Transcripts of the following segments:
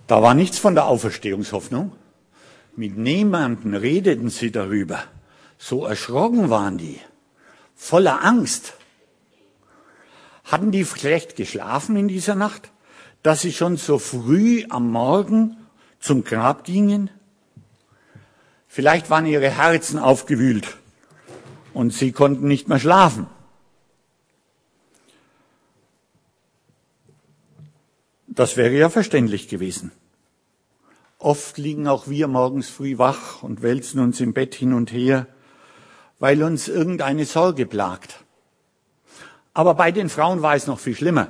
Da war nichts von der Auferstehungshoffnung. Mit niemandem redeten sie darüber. So erschrocken waren die, voller Angst. Hatten die schlecht geschlafen in dieser Nacht, dass sie schon so früh am Morgen zum Grab gingen? Vielleicht waren ihre Herzen aufgewühlt und sie konnten nicht mehr schlafen. Das wäre ja verständlich gewesen. Oft liegen auch wir morgens früh wach und wälzen uns im Bett hin und her, weil uns irgendeine Sorge plagt. Aber bei den Frauen war es noch viel schlimmer.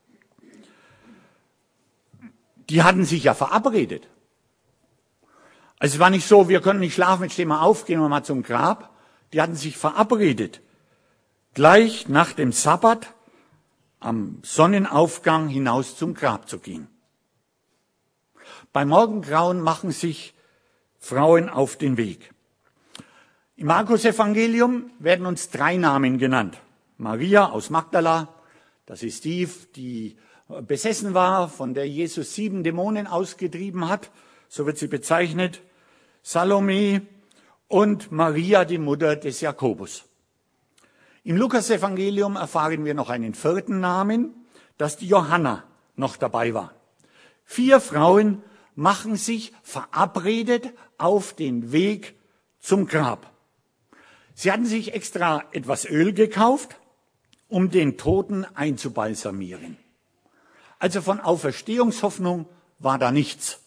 Die hatten sich ja verabredet. Also es war nicht so, wir können nicht schlafen, jetzt stehen wir auf, gehen wir mal zum Grab. Die hatten sich verabredet, gleich nach dem Sabbat am Sonnenaufgang hinaus zum Grab zu gehen. Beim Morgengrauen machen sich Frauen auf den Weg. Im Markus-Evangelium werden uns 3 Namen genannt. Maria aus Magdala, das ist die besessen war, von der Jesus 7 Dämonen ausgetrieben hat, so wird sie bezeichnet, Salome und Maria, die Mutter des Jakobus. Im Lukas-Evangelium erfahren wir noch einen 4. Namen, dass die Johanna noch dabei war. 4 Frauen machen sich verabredet auf den Weg zum Grab. Sie hatten sich extra etwas Öl gekauft, um den Toten einzubalsamieren. Also von Auferstehungshoffnung war da nichts.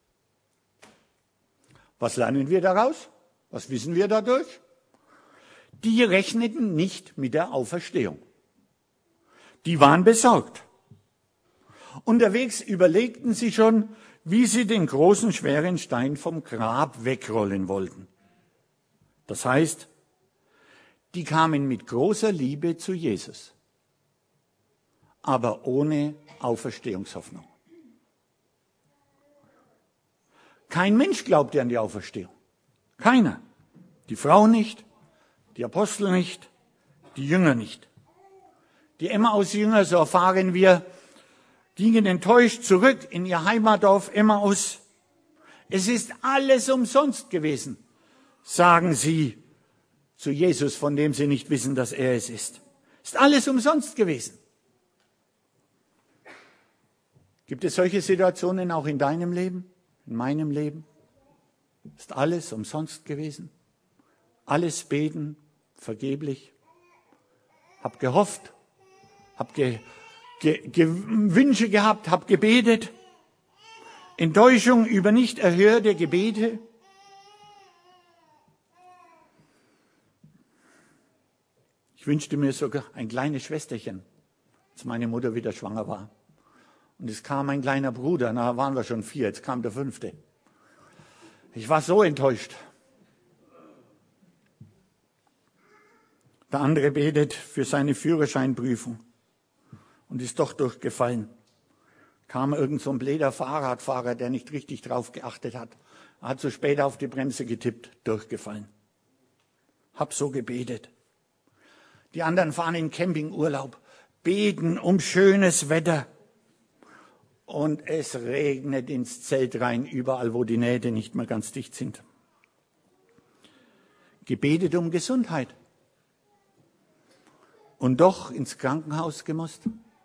Was lernen wir daraus? Was wissen wir dadurch? Die rechneten nicht mit der Auferstehung. Die waren besorgt. Unterwegs überlegten sie schon, wie sie den großen, schweren Stein vom Grab wegrollen wollten. Das heißt, die kamen mit großer Liebe zu Jesus, aber ohne Auferstehungshoffnung. Kein Mensch glaubte an die Auferstehung. Keiner. Die Frau nicht, die Apostel nicht, die Jünger nicht. Die Emmaus-Jünger, so erfahren wir, gingen enttäuscht zurück in ihr Heimatdorf Emmaus. Es ist alles umsonst gewesen, sagen sie zu Jesus, von dem sie nicht wissen, dass er es ist. Ist alles umsonst gewesen. Gibt es solche Situationen auch in deinem Leben, in meinem Leben? Ist alles umsonst gewesen? Alles beten, vergeblich? Hab gehofft, hab Wünsche gehabt, hab gebetet. Enttäuschung über nicht erhörte Gebete. Ich wünschte mir sogar ein kleines Schwesterchen, als meine Mutter wieder schwanger war. Und es kam ein kleiner Bruder, na waren wir schon 4, jetzt kam der 5. Ich war so enttäuscht. Der andere betet für seine Führerscheinprüfung und ist doch durchgefallen. Kam irgend so ein bläder Fahrradfahrer, der nicht richtig drauf geachtet hat. Er hat zu spät auf die Bremse getippt, durchgefallen. Hab so gebetet. Die anderen fahren in Campingurlaub, beten um schönes Wetter. Und es regnet ins Zelt rein, überall, wo die Nähte nicht mehr ganz dicht sind. Gebetet um Gesundheit. Und doch ins Krankenhaus gemusst.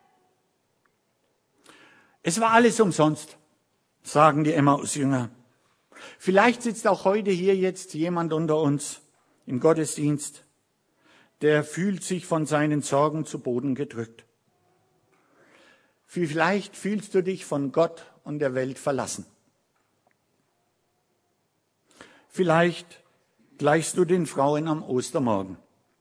Es war alles umsonst, sagen die Emmaus-Jünger. Vielleicht sitzt auch heute hier jetzt jemand unter uns im Gottesdienst, der fühlt sich von seinen Sorgen zu Boden gedrückt. Vielleicht fühlst du dich von Gott und der Welt verlassen. Vielleicht gleichst du den Frauen am Ostermorgen,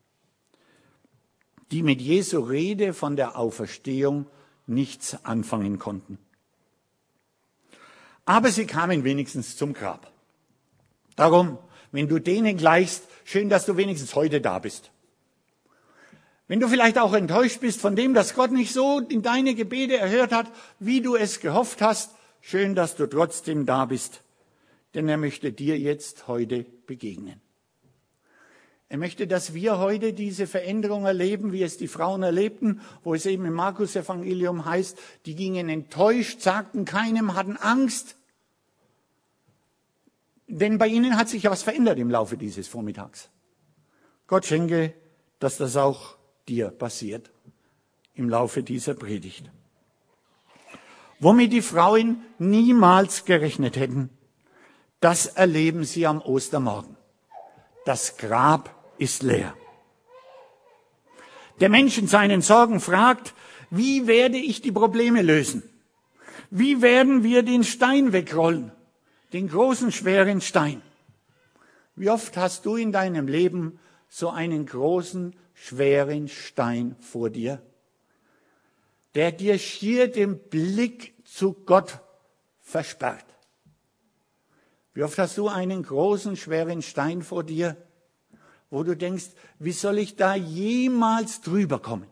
die mit Jesu Rede von der Auferstehung nichts anfangen konnten. Aber sie kamen wenigstens zum Grab. Darum, wenn du denen gleichst, schön, dass du wenigstens heute da bist. Wenn du vielleicht auch enttäuscht bist von dem, dass Gott nicht so in deine Gebete erhört hat, wie du es gehofft hast, schön, dass du trotzdem da bist. Denn er möchte dir jetzt heute begegnen. Er möchte, dass wir heute diese Veränderung erleben, wie es die Frauen erlebten, wo es eben im Markus-Evangelium heißt, die gingen enttäuscht, sagten keinem, hatten Angst. Denn bei Ihnen hat sich ja was verändert im Laufe dieses Vormittags. Gott schenke, dass das auch dir passiert im Laufe dieser Predigt. Womit die Frauen niemals gerechnet hätten, das erleben sie am Ostermorgen. Das Grab ist leer. Der Mensch in seinen Sorgen fragt, wie werde ich die Probleme lösen? Wie werden wir den Stein wegrollen? Den großen, schweren Stein. Wie oft hast du in deinem Leben so einen großen, schweren Stein vor dir, der dir schier den Blick zu Gott versperrt? Wie oft hast du einen großen, schweren Stein vor dir, wo du denkst, wie soll ich da jemals drüber kommen?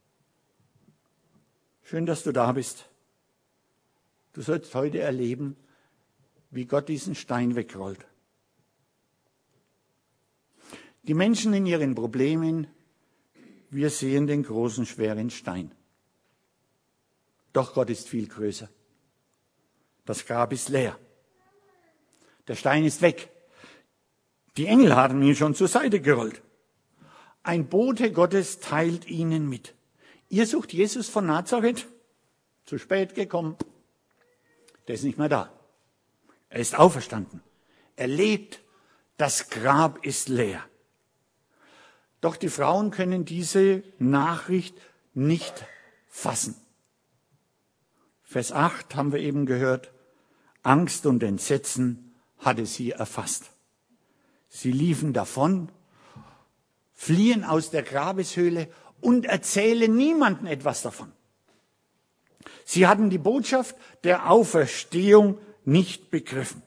Schön, dass du da bist. Du sollst heute erleben, wie Gott diesen Stein wegrollt. Die Menschen in ihren Problemen, wir sehen den großen, schweren Stein. Doch Gott ist viel größer. Das Grab ist leer. Der Stein ist weg. Die Engel haben ihn schon zur Seite gerollt. Ein Bote Gottes teilt ihnen mit. Ihr sucht Jesus von Nazareth? Zu spät gekommen. Der ist nicht mehr da. Er ist auferstanden. Er lebt. Das Grab ist leer. Doch die Frauen können diese Nachricht nicht fassen. Vers 8 haben wir eben gehört. Angst und Entsetzen hatte sie erfasst. Sie liefen davon, fliehen aus der Grabeshöhle und erzählen niemandem etwas davon. Sie hatten die Botschaft der Auferstehung nicht begriffen.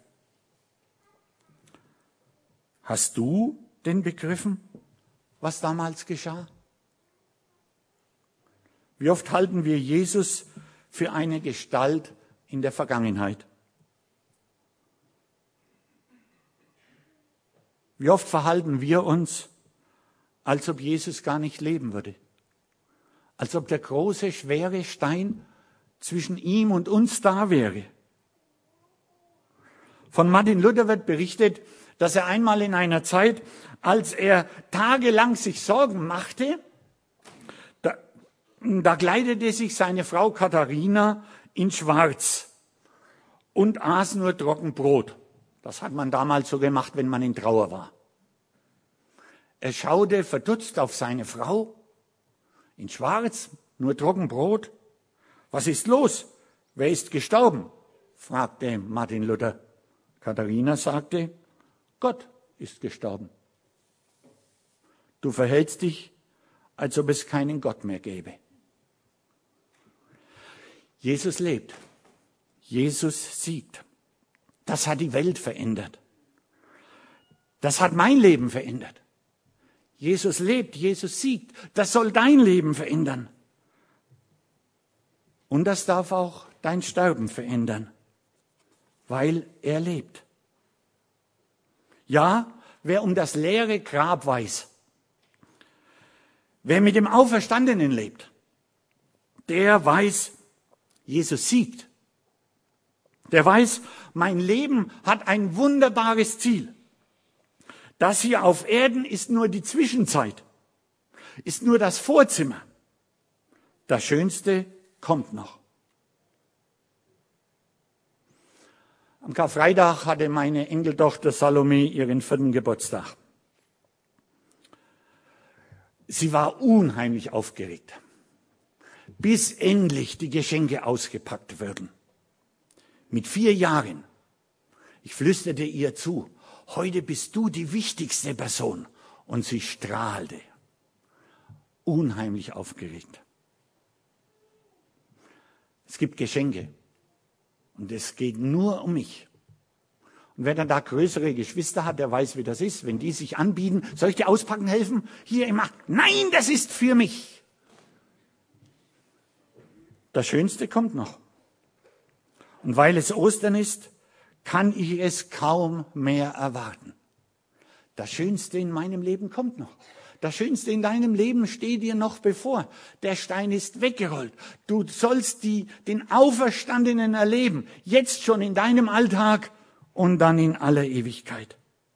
Hast du denn begriffen, was damals geschah? Wie oft halten wir Jesus für eine Gestalt in der Vergangenheit? Wie oft verhalten wir uns, als ob Jesus gar nicht leben würde? Als ob der große, schwere Stein zwischen ihm und uns da wäre. Von Martin Luther wird berichtet, dass er einmal in einer Zeit, als er tagelang sich Sorgen machte, da kleidete sich seine Frau Katharina in Schwarz und aß nur Trockenbrot. Das hat man damals so gemacht, wenn man in Trauer war. Er schaute verdutzt auf seine Frau, in Schwarz, nur Trockenbrot. Was ist los? Wer ist gestorben? Fragte Martin Luther. Katharina sagte, Gott ist gestorben. Du verhältst dich, als ob es keinen Gott mehr gäbe. Jesus lebt. Jesus siegt. Das hat die Welt verändert. Das hat mein Leben verändert. Jesus lebt, Jesus siegt. Das soll dein Leben verändern. Und das darf auch dein Sterben verändern, weil er lebt. Ja, wer um das leere Grab weiß, wer mit dem Auferstandenen lebt, der weiß, Jesus siegt. Der weiß, mein Leben hat ein wunderbares Ziel. Das hier auf Erden ist nur die Zwischenzeit, ist nur das Vorzimmer. Das Schönste kommt noch. Am Karfreitag hatte meine Enkeltochter Salome ihren 4. Geburtstag. Sie war unheimlich aufgeregt, bis endlich die Geschenke ausgepackt würden. Mit 4 Jahren. Ich flüsterte ihr zu, heute bist du die wichtigste Person. Und sie strahlte. Unheimlich aufgeregt. Es gibt Geschenke. Und es geht nur um mich. Und wer dann da größere Geschwister hat, der weiß, wie das ist. Wenn die sich anbieten, soll ich dir auspacken helfen? Hier im Akt. Nein, das ist für mich. Das Schönste kommt noch. Und weil es Ostern ist, kann ich es kaum mehr erwarten. Das Schönste in meinem Leben kommt noch. Das Schönste in deinem Leben steht dir noch bevor. Der Stein ist weggerollt. Du sollst den Auferstandenen erleben, jetzt schon in deinem Alltag und dann in aller Ewigkeit.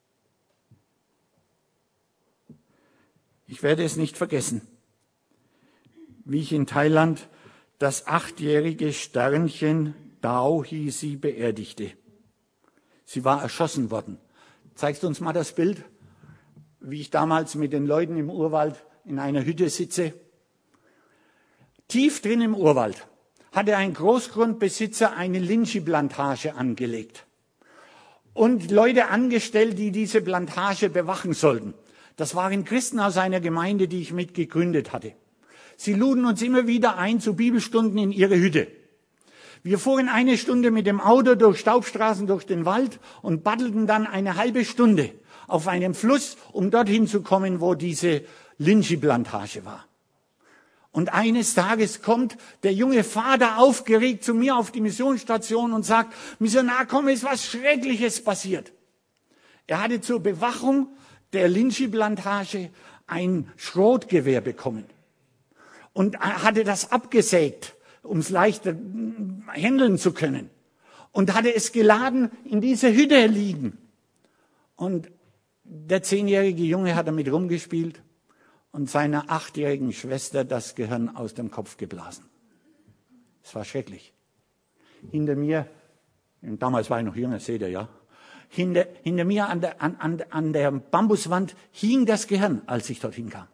Ich werde es nicht vergessen, wie ich in Thailand das 8-jährige Sternchen, Dao hieß sie, beerdigte. Sie war erschossen worden. Zeigst du uns mal das Bild, wie ich damals mit den Leuten im Urwald in einer Hütte sitze? Tief drin im Urwald hatte ein Großgrundbesitzer eine Lynchi-Plantage angelegt und Leute angestellt, die diese Plantage bewachen sollten. Das waren Christen aus einer Gemeinde, die ich mit gegründet hatte. Sie luden uns immer wieder ein zu Bibelstunden in ihre Hütte. Wir fuhren 1 Stunde mit dem Auto durch Staubstraßen durch den Wald und paddelten dann eine halbe Stunde auf einem Fluss, um dorthin zu kommen, wo diese Lynchi-Plantage war. Und eines Tages kommt der junge Vater aufgeregt zu mir auf die Missionsstation und sagt, Missionar, komm, ist was Schreckliches passiert. Er hatte zur Bewachung der Lynchi-Plantage ein Schrotgewehr bekommen und hatte das abgesägt, um es leichter handeln zu können, und hatte es geladen in dieser Hütte liegen. Und der 10-jährige Junge hat damit rumgespielt und seiner 8-jährigen Schwester das Gehirn aus dem Kopf geblasen. Es war schrecklich. Hinter mir, damals war ich noch jünger, seht ihr ja, hinter mir an der Bambuswand hing das Gehirn, als ich dorthin kam.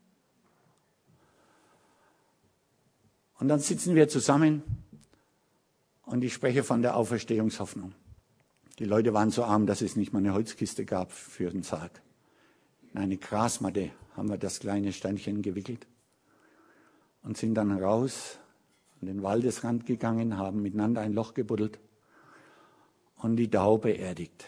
Und dann sitzen wir zusammen und ich spreche von der Auferstehungshoffnung. Die Leute waren so arm, dass es nicht mal eine Holzkiste gab für den Sarg. In eine Grasmatte haben wir das kleine Steinchen gewickelt und sind dann raus an den Waldesrand gegangen, haben miteinander ein Loch gebuddelt und die Dao beerdigt.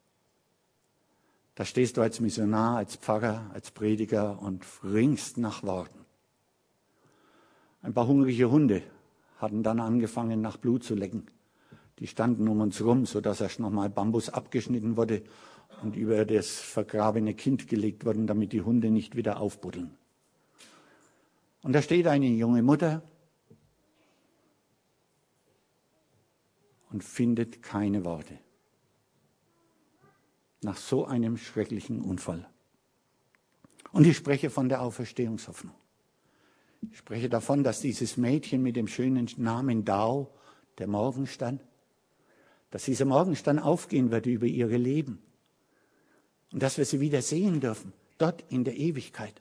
Da stehst du als Missionar, als Pfarrer, als Prediger und ringst nach Worten. Ein paar hungrige Hunde hatten dann angefangen, nach Blut zu lecken. Die standen um uns rum, sodass erst nochmal Bambus abgeschnitten wurde und über das vergrabene Kind gelegt worden, damit die Hunde nicht wieder aufbuddeln. Und da steht eine junge Mutter und findet keine Worte. Nach so einem schrecklichen Unfall. Und ich spreche von der Auferstehungshoffnung. Ich spreche davon, dass dieses Mädchen mit dem schönen Namen Dao, der Morgenstern, dass dieser Morgenstern aufgehen wird über ihre Leben. Und dass wir sie wieder sehen dürfen, dort in der Ewigkeit.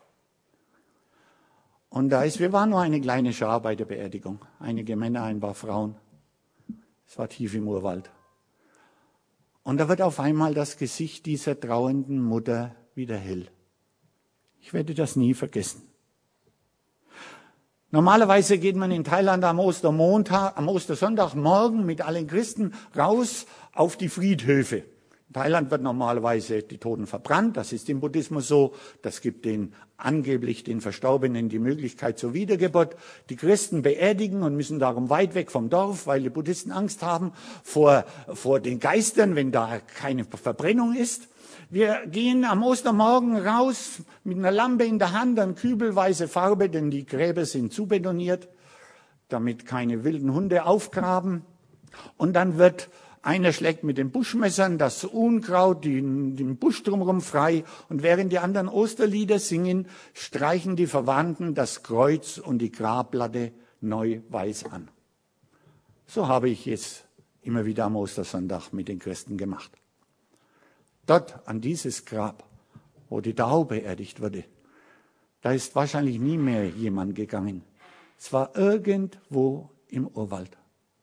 Und wir waren nur eine kleine Schar bei der Beerdigung. Einige Männer, ein paar Frauen. Es war tief im Urwald. Und da wird auf einmal das Gesicht dieser trauernden Mutter wieder hell. Ich werde das nie vergessen. Normalerweise geht man in Thailand am Ostersonntagmorgen mit allen Christen raus auf die Friedhöfe. In Thailand wird normalerweise die Toten verbrannt, das ist im Buddhismus so. Das gibt angeblich den Verstorbenen die Möglichkeit zur Wiedergeburt. Die Christen beerdigen und müssen darum weit weg vom Dorf, weil die Buddhisten Angst haben vor den Geistern, wenn da keine Verbrennung ist. Wir gehen am Ostermorgen raus mit einer Lampe in der Hand, dann kübelweise Farbe, denn die Gräber sind zubetoniert, damit keine wilden Hunde aufgraben. Und dann wird einer schlägt mit den Buschmessern das Unkraut, den Busch drumherum frei. Und während die anderen Osterlieder singen, streichen die Verwandten das Kreuz und die Grabplatte neu weiß an. So habe ich es immer wieder am Ostersonntag mit den Christen gemacht. Dort an dieses Grab, wo die Dao beerdigt wurde, da ist wahrscheinlich nie mehr jemand gegangen. Es war irgendwo im Urwald.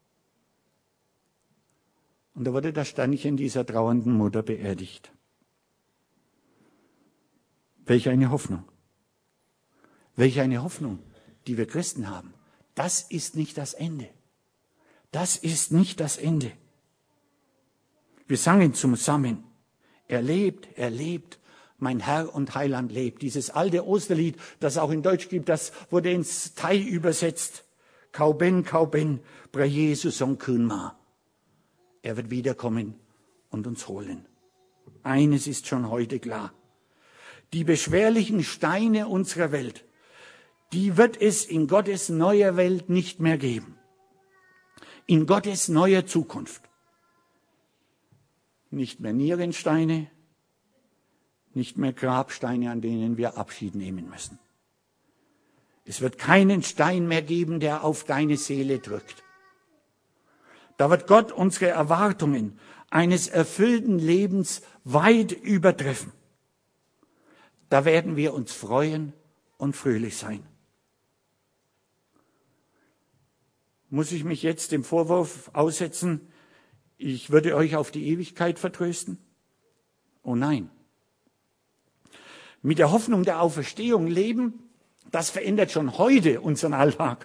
Und da wurde das Sternchen dieser trauernden Mutter beerdigt. Welch eine Hoffnung. Welch eine Hoffnung, die wir Christen haben. Das ist nicht das Ende. Das ist nicht das Ende. Wir sangen zusammen. Er lebt, mein Herr und Heiland lebt. Dieses alte Osterlied, das auch in Deutsch gibt, das wurde ins Thai übersetzt. Kau Ben, Pra Jesus Song Kun Ma. Er wird wiederkommen und uns holen. Eines ist schon heute klar. Die beschwerlichen Steine unserer Welt, die wird es in Gottes neuer Welt nicht mehr geben. In Gottes neuer Zukunft. nicht mehr Nierensteine, nicht mehr Grabsteine, an denen wir Abschied nehmen müssen. Es wird keinen Stein mehr geben, der auf deine Seele drückt. Da wird Gott unsere Erwartungen eines erfüllten Lebens weit übertreffen. Da werden wir uns freuen und fröhlich sein. Muss ich mich jetzt dem Vorwurf aussetzen, ich würde euch auf die Ewigkeit vertrösten? Oh nein. Mit der Hoffnung der Auferstehung leben, das verändert schon heute unseren Alltag.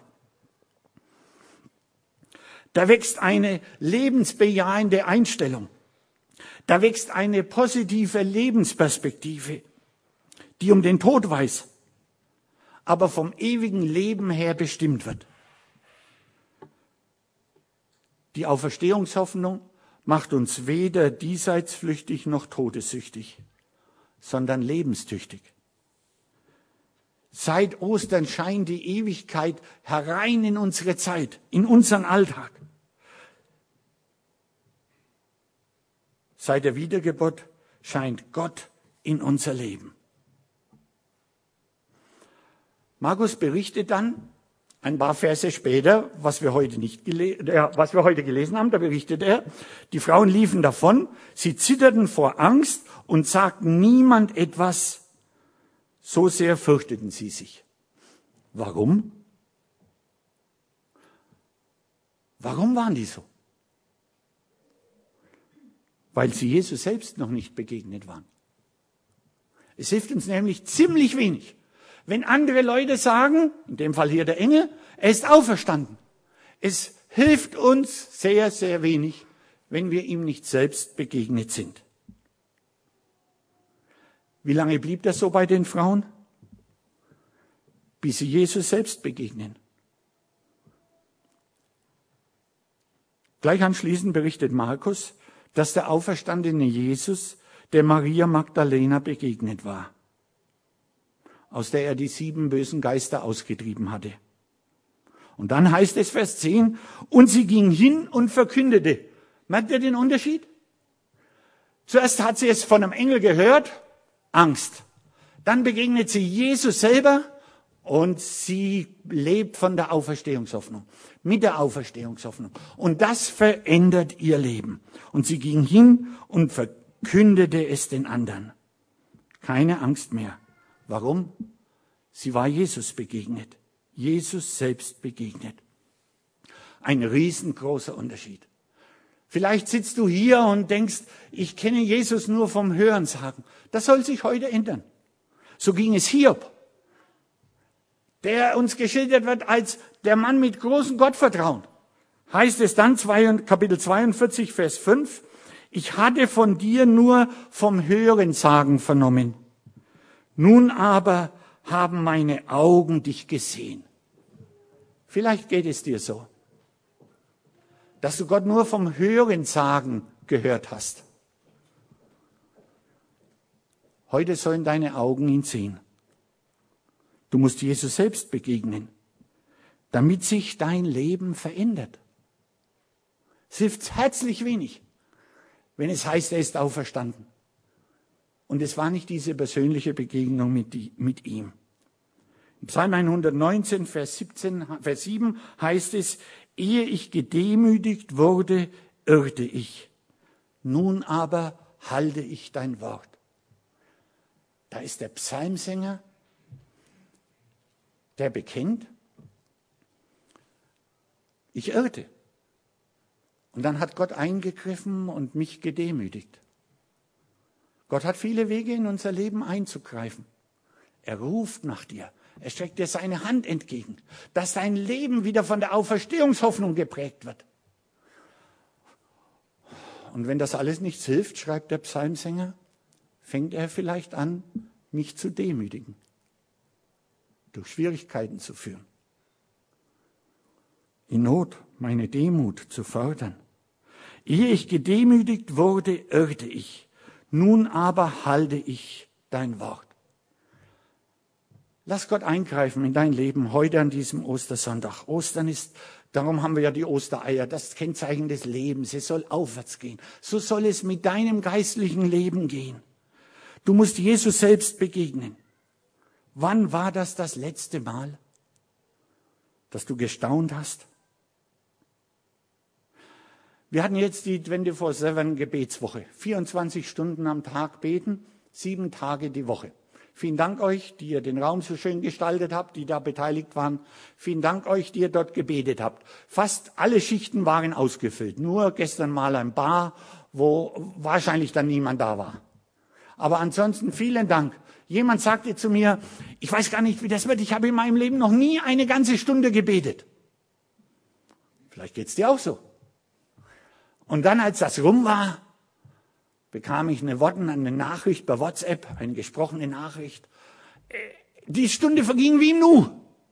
Da wächst eine lebensbejahende Einstellung. Da wächst eine positive Lebensperspektive, die um den Tod weiß, aber vom ewigen Leben her bestimmt wird. Die Auferstehungshoffnung macht uns weder diesseitsflüchtig noch todessüchtig, sondern lebenstüchtig. Seit Ostern scheint die Ewigkeit herein in unsere Zeit, in unseren Alltag. Seit der Wiedergeburt scheint Gott in unser Leben. Markus berichtet dann ein paar Verse später, was wir heute gelesen haben, da berichtet er, die Frauen liefen davon, sie zitterten vor Angst und sagten niemand etwas, so sehr fürchteten sie sich. Warum? Warum waren die so? Weil sie Jesus selbst noch nicht begegnet waren. Es hilft uns nämlich ziemlich wenig, wenn andere Leute sagen, in dem Fall hier der Engel, er ist auferstanden. Es hilft uns sehr, sehr wenig, wenn wir ihm nicht selbst begegnet sind. Wie lange blieb das so bei den Frauen? Bis sie Jesus selbst begegnen. Gleich anschließend berichtet Markus, dass der auferstandene Jesus der Maria Magdalena begegnet war, aus der er die 7 bösen Geister ausgetrieben hatte. Und dann heißt es, Vers 10, und sie ging hin und verkündete. Merkt ihr den Unterschied? Zuerst hat sie es von einem Engel gehört, Angst. Dann begegnet sie Jesus selber und sie lebt von der Auferstehungshoffnung, mit der Auferstehungshoffnung. Und das verändert ihr Leben. Und sie ging hin und verkündete es den anderen. Keine Angst mehr. Warum? Sie war Jesus begegnet. Jesus selbst begegnet. Ein riesengroßer Unterschied. Vielleicht sitzt du hier und denkst, ich kenne Jesus nur vom Hörensagen. Das soll sich heute ändern. So ging es Hiob, der uns geschildert wird als der Mann mit großem Gottvertrauen. Heißt es dann, Kapitel 42, Vers 5, ich hatte von dir nur vom Hörensagen vernommen. Nun aber haben meine Augen dich gesehen. Vielleicht geht es dir so, dass du Gott nur vom Hörensagen gehört hast. Heute sollen deine Augen ihn sehen. Du musst Jesus selbst begegnen, damit sich dein Leben verändert. Es hilft herzlich wenig, wenn es heißt, er ist auferstanden. Und es war nicht diese persönliche Begegnung mit ihm. Im Psalm 119, Vers 7 heißt es, ehe ich gedemütigt wurde, irrte ich. Nun aber halte ich dein Wort. Da ist der Psalmsänger, der bekennt, ich irrte. Und dann hat Gott eingegriffen und mich gedemütigt. Gott hat viele Wege in unser Leben einzugreifen. Er ruft nach dir. Er streckt dir seine Hand entgegen, dass dein Leben wieder von der Auferstehungshoffnung geprägt wird. Und wenn das alles nichts hilft, schreibt der Psalmsänger, fängt er vielleicht an, mich zu demütigen, durch Schwierigkeiten zu führen, in Not meine Demut zu fördern. Ehe ich gedemütigt wurde, irrte ich. Nun aber halte ich dein Wort. Lass Gott eingreifen in dein Leben heute an diesem Ostersonntag. Ostern ist Darum haben wir ja die Ostereier, das Kennzeichen des Lebens. Es soll aufwärts gehen. So soll es mit deinem geistlichen Leben gehen. Du musst Jesus selbst begegnen. Wann war das letzte Mal, dass du gestaunt hast? Wir hatten jetzt die 24/7 Gebetswoche. 24 Stunden am Tag beten, 7 Tage die Woche. Vielen Dank euch, die ihr den Raum so schön gestaltet habt, die da beteiligt waren. Vielen Dank euch, die ihr dort gebetet habt. Fast alle Schichten waren ausgefüllt. Nur gestern mal ein paar, wo wahrscheinlich dann niemand da war. Aber ansonsten vielen Dank. Jemand sagte zu mir, ich weiß gar nicht, wie das wird. Ich habe in meinem Leben noch nie eine ganze Stunde gebetet. Vielleicht geht's dir auch so. Und dann, als das rum war, bekam ich eine Nachricht per WhatsApp, eine gesprochene Nachricht. Die Stunde verging wie im Nu.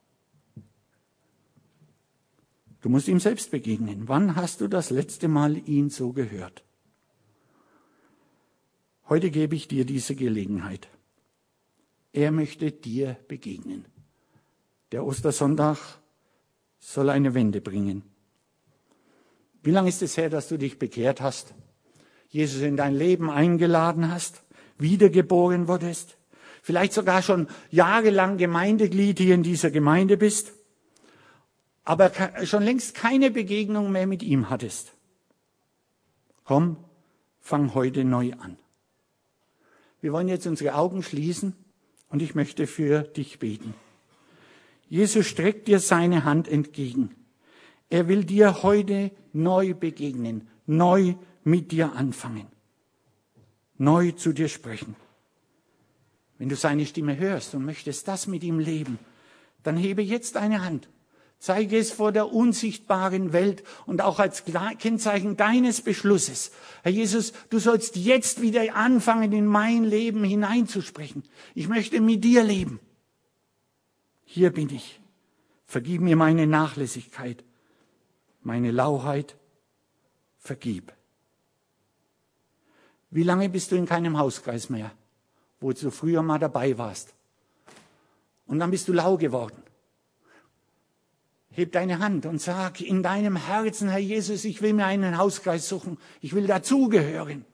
Du musst ihm selbst begegnen. Wann hast du das letzte Mal ihn so gehört? Heute gebe ich dir diese Gelegenheit. Er möchte dir begegnen. Der Ostersonntag soll eine Wende bringen. Wie lange ist es her, dass du dich bekehrt hast? Jesus in dein Leben eingeladen hast, wiedergeboren wurdest, vielleicht sogar schon jahrelang Gemeindeglied hier in dieser Gemeinde bist, aber schon längst keine Begegnung mehr mit ihm hattest. Komm, fang heute neu an. Wir wollen jetzt unsere Augen schließen und ich möchte für dich beten. Jesus streckt dir seine Hand entgegen. Er will dir heute neu begegnen, neu mit dir anfangen, neu zu dir sprechen. Wenn du seine Stimme hörst und möchtest das mit ihm leben, dann hebe jetzt deine Hand. Zeige es vor der unsichtbaren Welt und auch als Kennzeichen deines Beschlusses. Herr Jesus, du sollst jetzt wieder anfangen, in mein Leben hineinzusprechen. Ich möchte mit dir leben. Hier bin ich. Vergib mir meine Nachlässigkeit, meine Lauheit. Vergib. Wie lange bist du in keinem Hauskreis mehr, wo du früher mal dabei warst? Und dann bist du lau geworden. Heb deine Hand und sag in deinem Herzen, Herr Jesus, ich will mir einen Hauskreis suchen. Ich will dazugehören.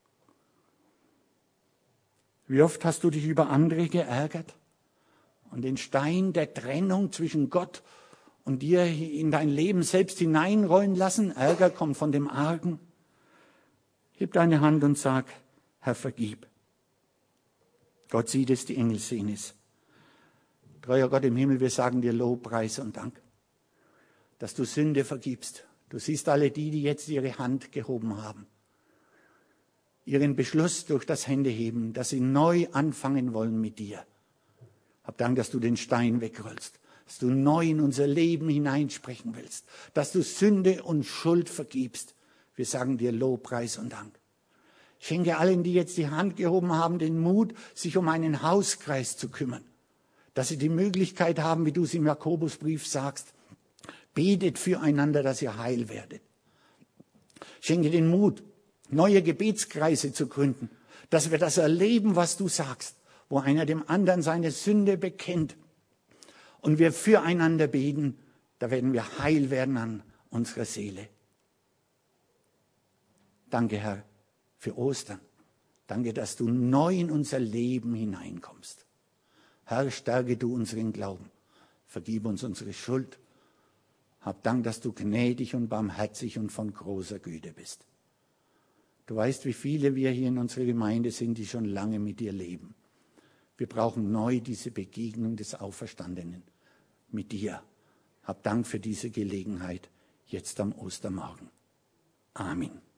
Wie oft hast du dich über andere geärgert und den Stein der Trennung zwischen Gott und dir in dein Leben selbst hineinrollen lassen? Ärger kommt von dem Argen. Heb deine Hand und sag, Herr, vergib. Gott sieht es, die Engel sehen es. Treuer Gott im Himmel, wir sagen dir Lob, Preis und Dank, dass du Sünde vergibst. Du siehst alle die jetzt ihre Hand gehoben haben, ihren Beschluss durch das Händeheben, dass sie neu anfangen wollen mit dir. Hab Dank, dass du den Stein wegrollst, dass du neu in unser Leben hineinsprechen willst, dass du Sünde und Schuld vergibst. Wir sagen dir Lob, Preis und Dank. Schenke allen, die jetzt die Hand gehoben haben, den Mut, sich um einen Hauskreis zu kümmern. Dass sie die Möglichkeit haben, wie du es im Jakobusbrief sagst, betet füreinander, dass ihr heil werdet. Schenke den Mut, neue Gebetskreise zu gründen, dass wir das erleben, was du sagst, wo einer dem anderen seine Sünde bekennt und wir füreinander beten, da werden wir heil werden an unserer Seele. Danke, Herr, für Ostern. Danke, dass du neu in unser Leben hineinkommst. Herr, stärke du unseren Glauben. Vergib uns unsere Schuld. Hab Dank, dass du gnädig und barmherzig und von großer Güte bist. Du weißt, wie viele wir hier in unserer Gemeinde sind, die schon lange mit dir leben. Wir brauchen neu diese Begegnung des Auferstandenen mit dir. Hab Dank für diese Gelegenheit jetzt am Ostermorgen. Amen.